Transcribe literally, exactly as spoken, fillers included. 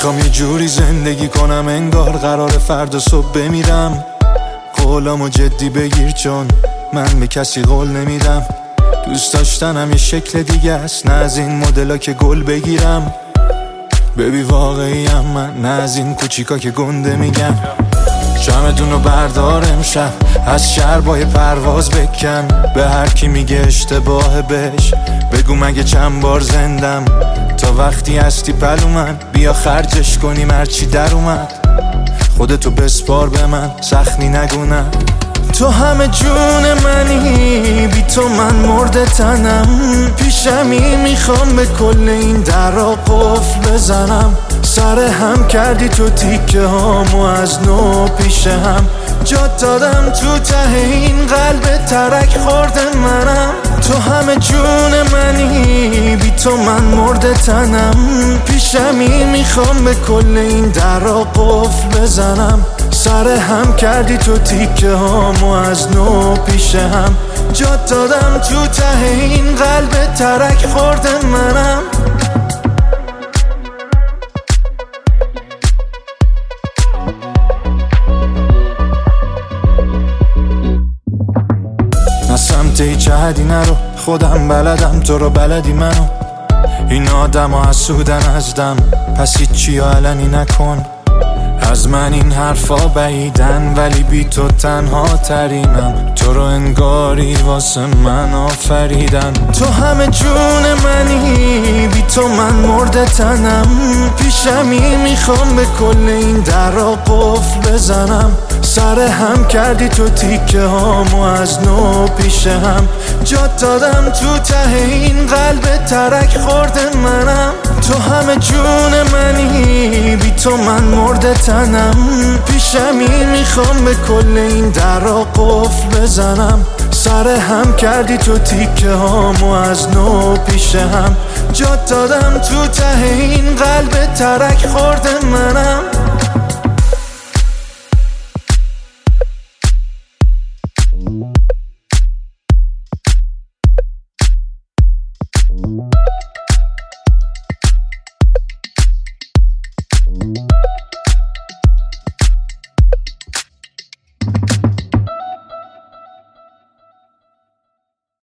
میخوام یه جوری زندگی کنم انگار قرار فردا صبح بمیرم. قولامو جدی بگیر چون من به کسی قول نمیدم. دوست داشتنم یه شکل دیگه است، نه از این مدلا که گل بگیرم. ببی واقعیم من، نه از این کوچیکا که گنده میگم. شمعدونو بردار امشب، از شربای پرواز بکن. به هر کی میگه اشتباه بهش بگو مگه چند بار زندم. تا وقتی هستی پلو من، بیا خرجش کنیم هرچی در اومد. خودتو بسپار به من، سختی نگونم. تو همه جون منی، بی تو من مرده تنم. پیشمی میخوام به کل این درا قفل بزنم. سر هم کردی تو تیکه هامو از نو پیش هم. جات دادم تو ته این قلب ترک خورده منم. تو همه جون منی، بی تو من مرده تنم. پیشمی میخوام به کل این درا قفل بزنم. سر هم کردی تو تیکه هامو از نو پیش هم. جات دادم تو ته این قلب ترک خورده منم. نه سمت هیچ حدی نرو، خودم بلدم تو رو بلدی منو. این آدم ها حسودن از دم، پس هیچی علنی نکن. از من این حرفا بعیدن ولی بی تو تنها ترینم. تو رو انگاری واسه من آفریدن. تو همه جون منی، بی تو من مرده تنم. پیشمی میخوام به کل این درا قفل بزنم. سر هم کردی تو تیکه هامو از نو پیش هم. جات دادم تو ته این قلب ترک خورده منم. تو همه جون منی، بی تو من مرده تنم. پیشمی میخوام به کل این درا قفل بزنم. سر هم کردی تو تیکه هامو از نو پیش هم. جات دادم تو ته این قلب ترک خورده منم.